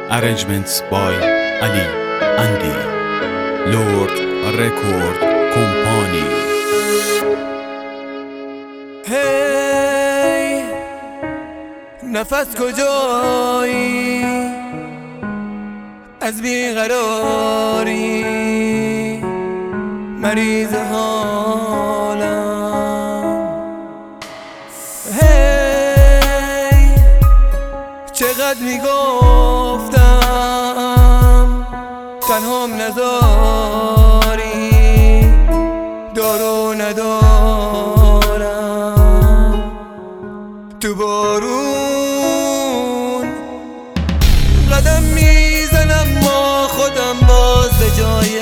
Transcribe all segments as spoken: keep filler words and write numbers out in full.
Arrangements by Ali Andy, Lord Record Company. هی نفس کجایی از بیقراری مریض حالم. هی چقدر میگفتم تنهام نذاری، دارو ندارم تو بارون قدم میزنم ما خودم باز به جای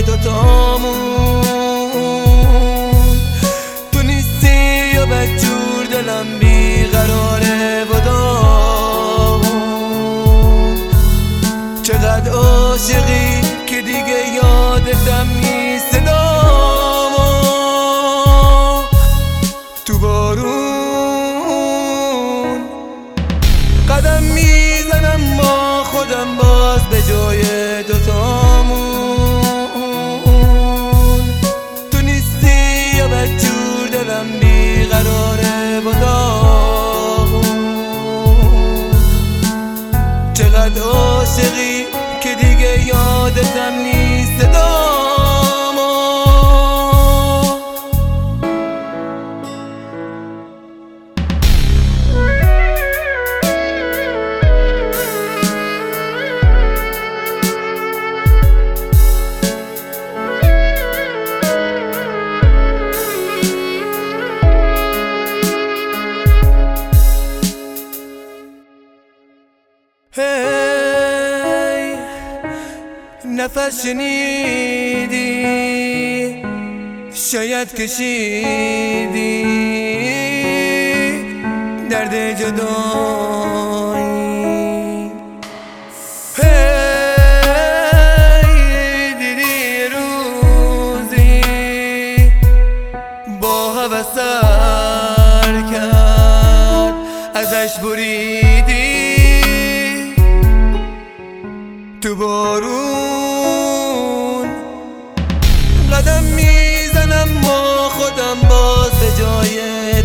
دوتامون. تو نیستی یا بدجور دلم بیقراره و داغون. چقدر عاشقی که دیگه یادتم نیست صدامو تو بارون قدم میزنم ما خودم باز به جای دوتامون. تو نیستی یا بدجور دلم بیقراره و داغون. چقدر عاشقی که دیگه یادتم نیست صدامو. هی نفس شنیدی شاید کشیدی درد جدایی. هی دیدی روزی با هوس سر کرد ازش بریدی تو بارون قدم میزنم ما خودم باز به جای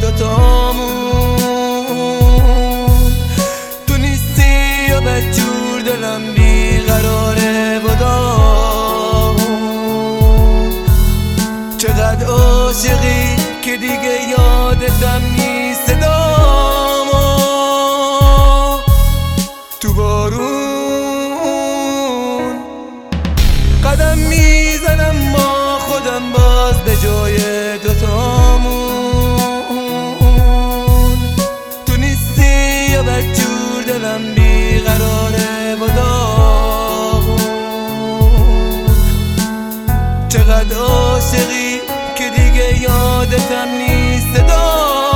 دوتامون. تو نیستی یا بدجور دلم بیقراره و داغون. چقدر عاشقی که دیگه یادتم نیست صدامو تو بارون قدم میزنم ما خودم باز به جای دوتامون. تو نیستی یا بدجور دلم بیقراره و داغون. چقدر عاشقی که دیگه یادتم نیست صدا